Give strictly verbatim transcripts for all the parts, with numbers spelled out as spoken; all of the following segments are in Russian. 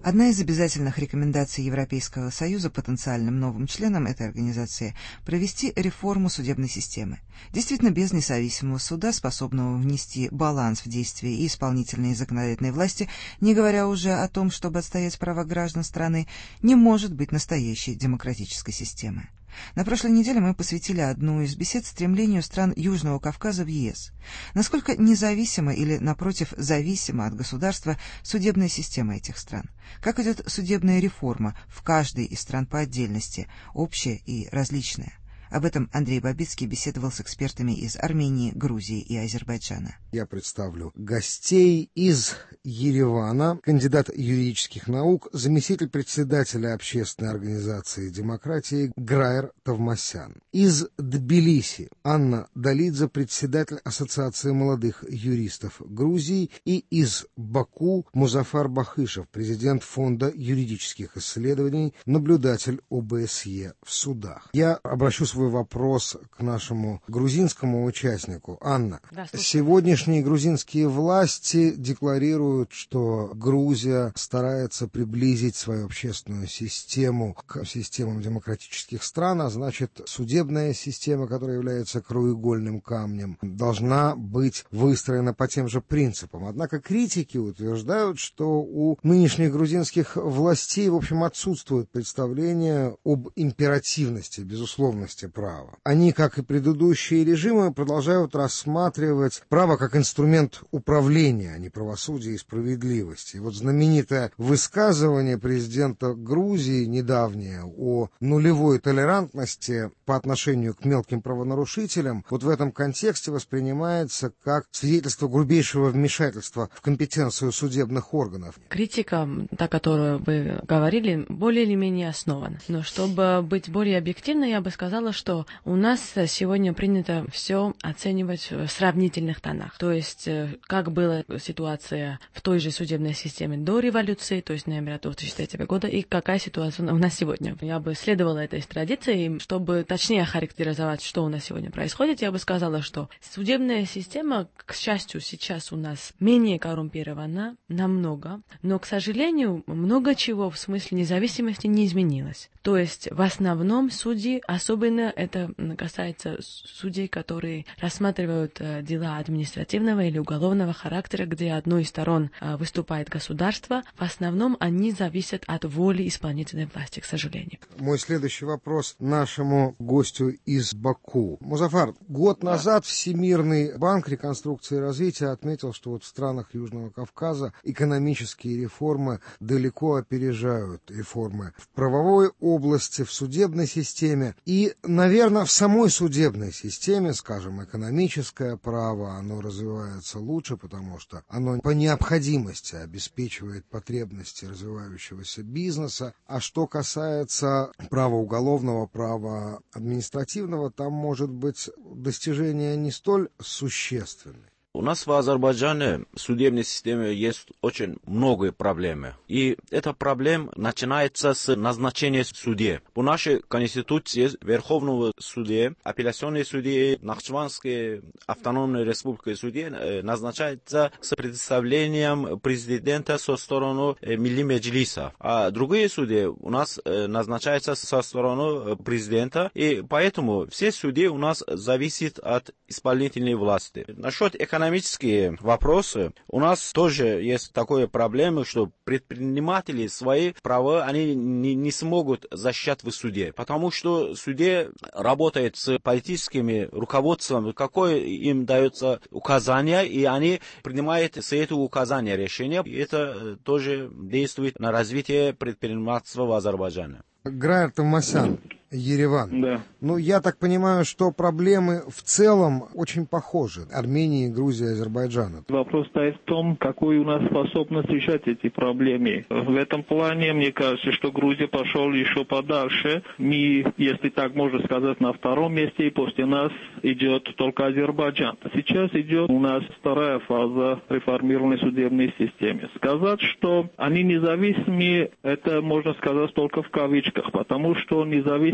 Одна из обязательных рекомендаций Европейского Союза потенциальным новым членам этой организации – провести реформу судебной системы. Действительно, без независимого суда, способного внести баланс в действия и исполнительной и законодательной власти, не говоря уже о том, чтобы отстоять права граждан страны, не может быть настоящей демократической системы. На прошлой неделе мы посвятили одну из бесед стремлению стран Южного Кавказа в ЕС. Насколько независима или, напротив, зависима от государства судебная система этих стран? Как идет судебная реформа в каждой из стран по отдельности, общая и различная? Об этом Андрей Бабицкий беседовал с экспертами из Армении, Грузии и Азербайджана. Я представлю гостей из Еревана, кандидат юридических наук, заместитель председателя общественной организации демократии Граер Товмасян. Из Тбилиси Анна Далидзе, председатель Ассоциации молодых юристов Грузии. И из Баку Музафар Бахышев, президент Фонда юридических исследований, наблюдатель ОБСЕ в судах. Я обращу свой вопрос к нашему грузинскому участнику. Анна, да, сегодняшние грузинские власти декларируют, что Грузия старается приблизить свою общественную систему к системам демократических стран, а значит, судебная система, которая является краеугольным камнем, должна быть выстроена по тем же принципам. Однако критики утверждают, что у нынешних грузинских властей, в общем, отсутствует представление об императивности, безусловности права. Они, как и предыдущие режимы, продолжают рассматривать право как инструмент управления, а не правосудия и справедливости. И вот знаменитое высказывание президента Грузии недавнее о нулевой толерантности по отношению к мелким правонарушителям вот в этом контексте воспринимается как свидетельство грубейшего вмешательства в компетенцию судебных органов. Критика, та, которую вы говорили, более или менее основана. Но чтобы быть более объективной, я бы сказала, что у нас сегодня принято все оценивать в сравнительных тонах. То есть, как была ситуация в той же судебной системе до революции, то есть ноября две тысячи третьего года, и какая ситуация у нас сегодня. Я бы следовала этой традиции, чтобы точнее характеризовать, что у нас сегодня происходит, я бы сказала, что судебная система, к счастью, сейчас у нас менее коррумпирована намного, но, к сожалению, много чего в смысле независимости не изменилось. То есть, в основном судьи, особенно это касается судей, которые рассматривают дела административного или уголовного характера, где одной из сторон выступает государство, в основном они зависят от воли исполнительной власти, к сожалению. Мой следующий вопрос нашему гостю из Баку. Музафар, год назад Всемирный банк реконструкции и развития отметил, что вот в странах Южного Кавказа экономические реформы далеко опережают реформы в правовой области, в судебной системе и, наверное, в самой судебной системе, скажем, экономическое право, оно развивается лучше, потому что оно по необходимости обеспечивает потребности развивающегося бизнеса. А что касается права уголовного, права административного, там может быть достижения не столь существенны. У нас в Азербайджане в судебной системе есть очень много проблем. И эта проблема начинается с назначения судей. По нашей конституции Верховного суда, апелляционные судьи, Нахчеванской автономной республики судьи назначаются с представлением президента со стороны Милли Меджлиса. А другие судьи у нас назначаются со стороны президента. И поэтому все судьи у нас зависят от исполнительной власти. Насчет экономики Экономические вопросы. У нас тоже есть такая проблема, что предприниматели свои права они не, не смогут защищать в суде, потому что суде работает с политическими руководством, какое им дается указание, и они принимают с этого указания решения. И это тоже действует на развитие предпринимательства в Азербайджане. Граер Товмасян, Ереван. Да. Ну, я так понимаю, что проблемы в целом очень похожи. Армения, Грузия, Азербайджан. Вопрос стоит в том, какой у нас способность решать эти проблемы. В этом плане, мне кажется, что Грузия пошел еще подальше. Мы, если так можно сказать, на втором месте, и после нас идет только Азербайджан. Сейчас идет у нас вторая фаза реформированной судебной системы. Сказать, что они независимы, это можно сказать только в кавычках, потому что независимы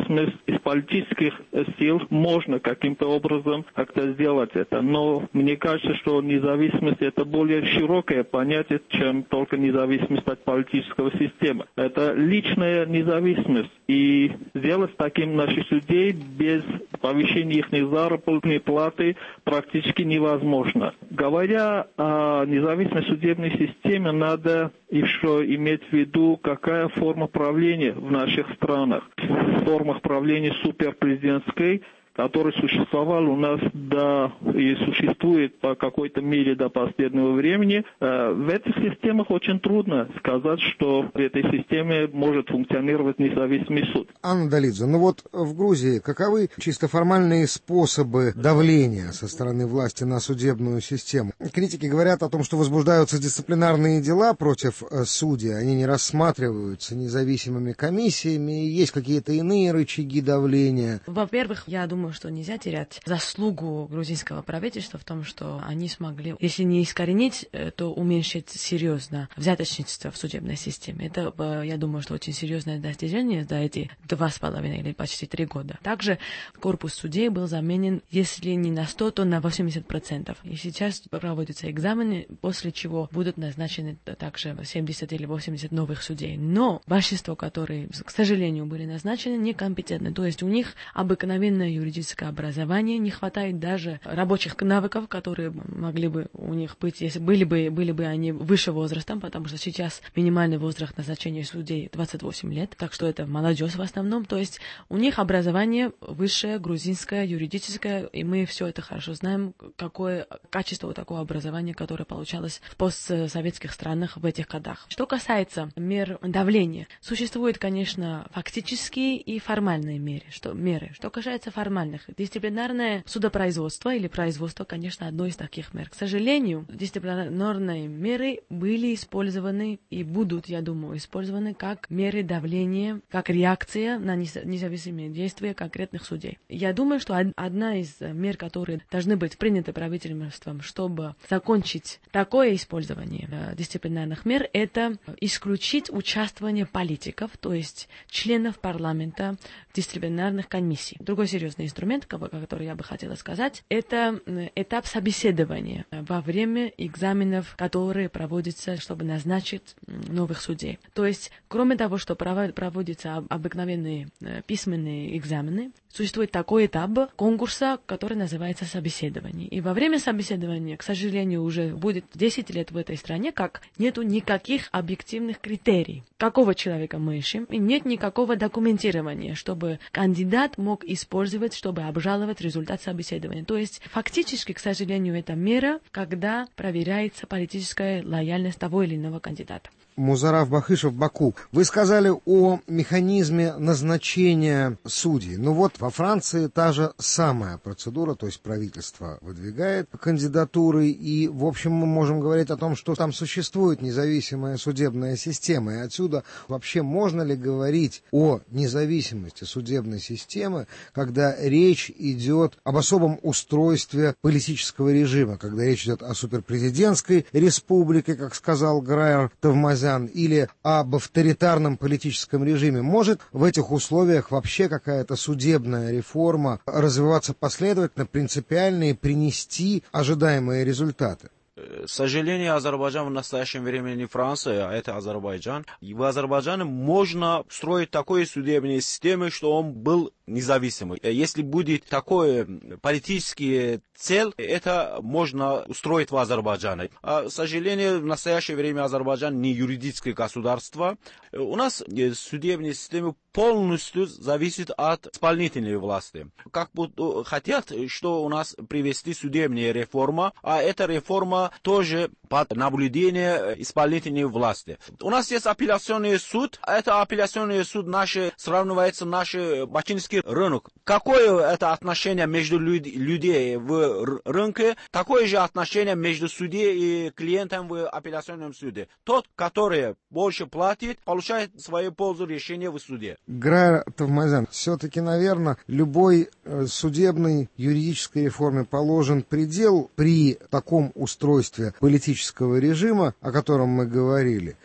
независимость из политических сил можно каким-то образом как-то сделать это. Но мне кажется, что независимость это более широкое понятие, чем только независимость от политической системы. Это личная независимость. И сделать таким наших людей без повышения их заработной платы практически невозможно. Говоря о независимой судебной системе, надо еще иметь в виду, какая форма правления в наших странах. В формах правления суперпрезидентской, который существовал у нас до и существует по какой-то мере до последнего времени. В этих системах очень трудно сказать, что в этой системе может функционировать независимый суд. Анна Долидзе, ну вот в Грузии каковы чисто формальные способы давления со стороны власти на судебную систему? Критики говорят о том, что возбуждаются дисциплинарные дела против судей, они не рассматриваются независимыми комиссиями, есть какие-то иные рычаги давления. Во-первых, я думаю, что нельзя терять заслугу грузинского правительства в том, что они смогли, если не искоренить, то уменьшить серьезно взяточничество в судебной системе. Это, я думаю, что очень серьезное достижение за эти два с половиной или почти три года. Также корпус судей был заменен, если не на сто, то на восемьдесят процентов. И сейчас проводятся экзамены, после чего будут назначены также семьдесят или восемьдесят новых судей. Но большинство, которые, к сожалению, были назначены, некомпетентны. То есть у них обыкновенное юридическое образование, не хватает даже рабочих навыков, которые могли бы у них быть, если были бы, были бы они выше возрастом, потому что сейчас минимальный возраст назначения судей двадцать восемь лет, так что это молодежь в основном, то есть у них образование высшее, грузинское, юридическое, и мы все это хорошо знаем, какое качество такого образования, которое получалось в постсоветских странах в этих годах. Что касается мер давления, существуют, конечно, фактические и формальные меры. Что, меры. Что касается формальных, дисциплинарное судопроизводство или производство, конечно, одно из таких мер. К сожалению, дисциплинарные меры были использованы и будут, я думаю, использованы как меры давления, как реакция на независимые действия конкретных судей. Я думаю, что одна из мер, которые должны быть приняты правительством, чтобы закончить такое использование дисциплинарных мер, это исключить участие политиков, то есть членов парламента в дисциплинарных комиссиях. Другой серьезный инструмент, который я бы хотела сказать, это этап собеседования во время экзаменов, которые проводятся, чтобы назначить новых судей. То есть, кроме того, что проводятся обыкновенные письменные экзамены, существует такой этап конкурса, который называется собеседование. И во время собеседования, к сожалению, уже будет десять лет в этой стране, как нету никаких объективных критерий, какого человека мы ищем, и нет никакого документирования, чтобы кандидат мог использовать, чтобы обжаловать результат собеседования. То есть, фактически, к сожалению, это мера, когда проверяется политическая лояльность того или иного кандидата. Музарав Бахышев, Баку. Вы сказали о механизме назначения судей. Ну вот во Франции та же самая процедура, то есть правительство выдвигает кандидатуры, и, в общем, мы можем говорить о том, что там существует независимая судебная система. И отсюда вообще можно ли говорить о независимости судебной системы, когда речь идет об особом устройстве политического режима, когда речь идет о суперпрезидентской республике, как сказал Грайер Товмазян, или об авторитарном политическом режиме. Может в этих условиях вообще какая-то судебная реформа развиваться последовательно, принципиально и принести ожидаемые результаты? К сожалению, Азербайджан в настоящем времени не Франция, а это Азербайджан. И в Азербайджане можно строить такую судебную систему, что он был независимый. Если будет такой политический цель, это можно устроить в Азербайджане. А, к сожалению, в настоящее время Азербайджан не юридическое государство. У нас судебная система полностью зависит от исполнительной власти. Как будто хотят, что у нас привести судебная реформа, а эта реформа тоже под наблюдение исполнительной власти. У нас есть апелляционный суд, а это апелляционный суд наши, сравнивается наш бачинский рынок. Какое это отношение между люд, людей в рынке, такое же отношение между судьей и клиентом в апелляционном суде. Тот, который больше платит, получает свою пользу решения в суде. Грайер Товмазян, все-таки, наверное, любой судебной юридической реформе положен предел при таком устройстве политического режима, о котором мы говорили.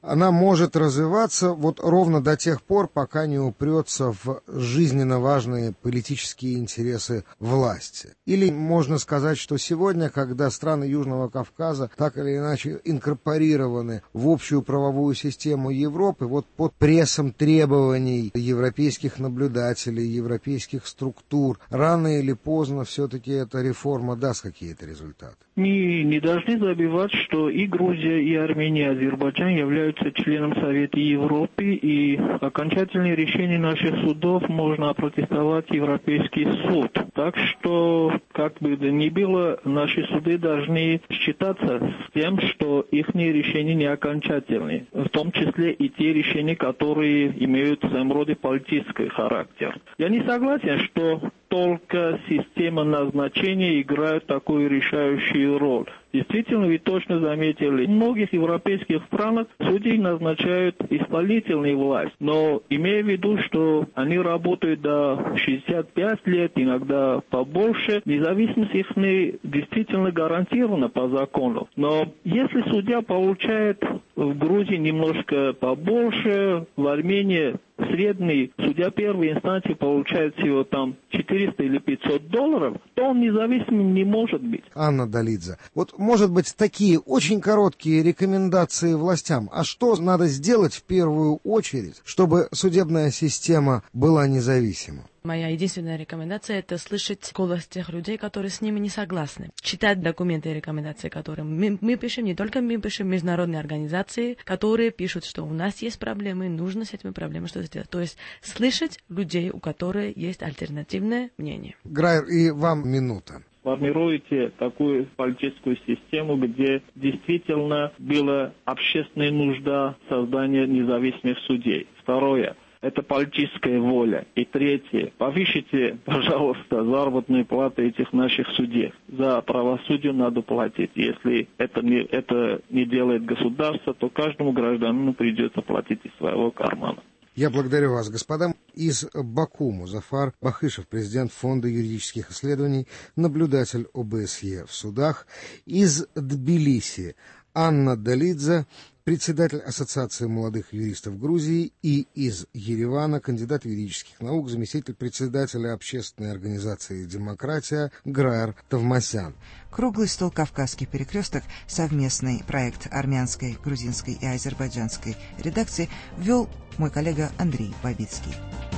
она может развиваться вот ровно до тех пор, пока не упрется в жизненно важные политические интересы власти. Или можно сказать, что сегодня, когда страны Южного Кавказа так или иначе инкорпорированы в общую правовую систему Европы, вот под прессом требований европейских наблюдателей, европейских структур, рано или поздно все-таки эта реформа даст какие-то результаты. Мы не должны забывать, что и Грузия, и Армения, и Азербайджан являются членом Совета Европы, и окончательные решения наших судов можно опротестовать Европейский суд. Так что, как бы то ни было, наши суды должны считаться с тем, что их решения не окончательны, в том числе и те решения, которые имеют в своем роде политический характер. Я не согласен, что только система назначения играет такую решающую роль. Действительно, вы точно заметили, в многих европейских странах судей назначают исполнительную власть, но имея в виду, что они работают до шестидесяти пяти лет, иногда побольше, независимость их действительно гарантирована по закону. Но если судья получает в Грузии немножко побольше, в Армении средний судья первой инстанции получает всего там четыреста или пятьсот долларов, то он независимым не может быть. Анна Долидзе, вот, может быть, такие очень короткие рекомендации властям. А что надо сделать в первую очередь, чтобы судебная система была независима? Моя единственная рекомендация – это слышать голос тех людей, которые с ними не согласны. Читать документы и рекомендации, которые мы, мы пишем, не только мы пишем, международные организации, которые пишут, что у нас есть проблемы, нужно с этими проблемами что-то сделать. То есть слышать людей, у которых есть альтернативное мнение. Грайер, и вам минута. Формируете такую политическую систему, где действительно была общественная нужда создания независимых судей. Второе. Это политическая воля. И третье. Повысите, пожалуйста, заработные платы этих наших судей. За правосудие надо платить. Если это не, это не делает государство, то каждому гражданину придется платить из своего кармана. Я благодарю вас, господа. Из Баку Музафар Бахышев, президент Фонда юридических исследований, наблюдатель ОБСЕ в судах. Из Тбилиси Анна Долидзе, председатель Ассоциации молодых юристов Грузии, и из Еревана кандидат юридических наук, заместитель председателя общественной организации «Демократия» Грайер Товмасян. Круглый стол «Кавказский перекресток», совместный проект армянской, грузинской и азербайджанской редакции, вел мой коллега Андрей Бабицкий.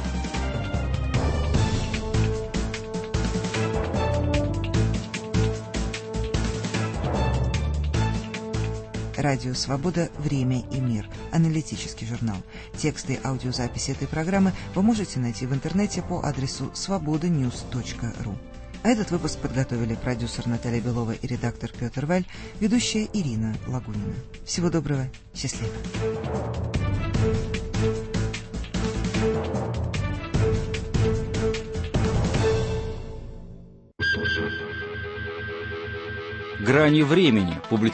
Радио «Свобода. Время и мир». Аналитический журнал. Тексты и аудиозаписи этой программы вы можете найти в интернете по адресу свобода ньюс точка ру. А этот выпуск подготовили продюсер Наталья Белова и редактор Петр Валь, ведущая Ирина Лагунина. Всего доброго. Счастливо. «Грани времени»